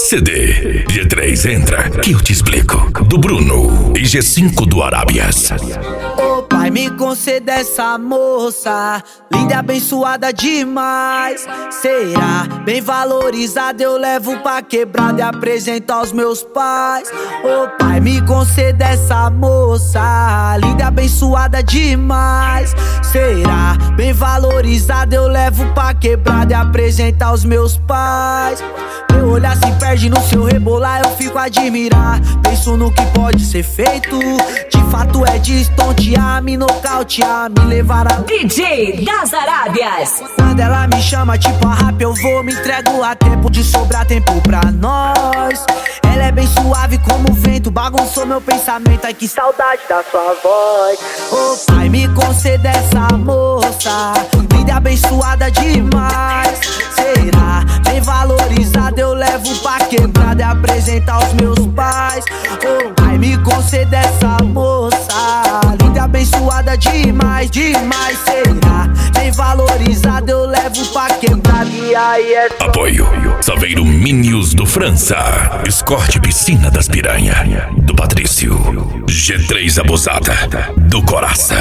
CD G3 entra, que eu te explico. Do Bruno e G5 do Arábias. Ô pai, me conceda essa moça, linda e abençoada demais. Será bem valorizada, eu levo pra quebrada e apresento aos meus pais. Ô pai, me conceda essa moça, linda e abençoada demais. Será bem valorizada, eu levo pra quebrada e apresento aos meus pais. Meu olhar se perde no seu rebolar, eu fico a admirar. Penso no que pode ser feito. De fato é de estontear, me nocautear, me levar a DJ das Arábias. Quando ela me chama tipo a rap, eu vou, me entrego a tempo de sobrar tempo pra nós. Ela é bem suave como o vento, bagunçou meu pensamento. Ai que saudade da sua voz. Ô pai, me conceda essa moça, linda e abençoada demais. Será bem valorizada, eu levo pra quebrada e apresento aos meus pais. Ô pai, me conceda essa moça, linda e abençoada demais, demais. Será bem valorizada, eu levo pra quebrada e aí é Apoio Saveiro Minions do França, Escorte Piscina das Piranha do Patrício, G3 Abusada do Coraça.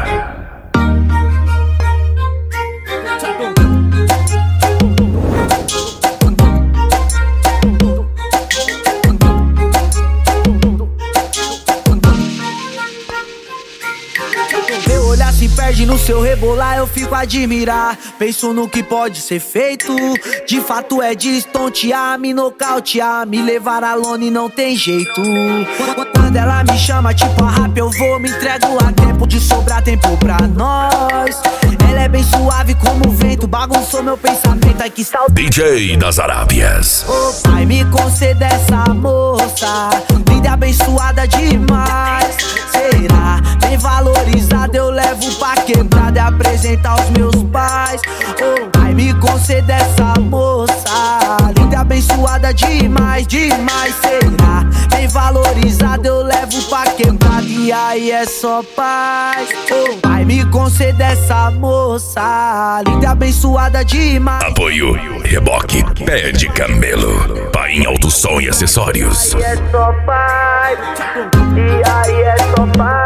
Meu olhar se perde no seu rebolar, eu fico a admirar. Penso no que pode ser feito. De fato é de estontear, me nocautear, me levar a lona e não tem jeito. Quando ela me chama tipo a rap, eu vou, me entrego a tempo de sobrar tempo pra nós. Ela é bem suave como o vento, bagunçou meu pensamento. Ai que saudade. DJ das Arábias. Ô pai, me conceda essa moça, linda e abençoada demais. Será bem valorizada, eu levo pra quebrada e apresento aos meus pais. Ô pai, me conceda essa moça, linda e abençoada demais, demais. Será bem valorizada, eu levo pra quebrada e aí é só paz. Ô pai, me conceda essa moça, linda e abençoada demais. Apoio Reboque Pé de Camelo, Pai em Alto Som e Acessórios. E aí é só paz, e aí é só paz.